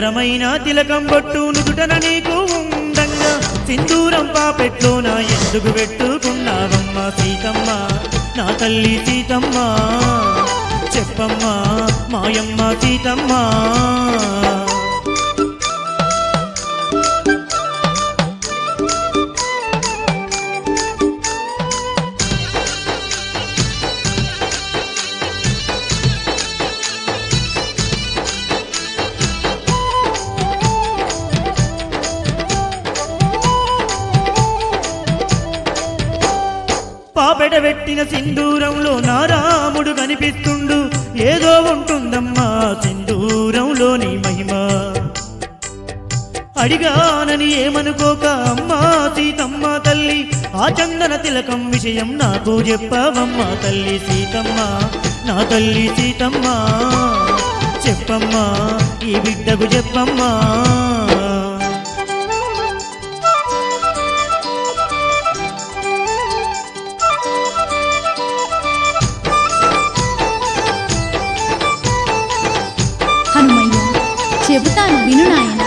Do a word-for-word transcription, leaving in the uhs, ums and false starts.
చందనమైన తిలకం బొట్టు నుదుటన నీకు ఉండంగా సింధూరం పాపెట్లోన ఎందుకు పెట్టుకున్నావమ్మా సీతమ్మ నా తల్లి సీతమ్మ చెప్పమ్మా మాయమ్మ సీతమ్మ పాపెటబెట్టిన సింధూరంలో నా రాముడు కనిపిస్తుండు ఏదో ఉంటుందమ్మా సింధూరంలోని మహిమ అడిగానని ఏమనుకోక అమ్మా సీతమ్మ తల్లి ఆ చందన తిలకం విషయం నాకు చెప్పవమ్మా తల్లి సీతమ్మ నా తల్లి సీతమ్మ చెప్పమ్మా ఈ బిడ్డకు చెప్పమ్మా హనుమయ్య చెబుతాను విను నాయన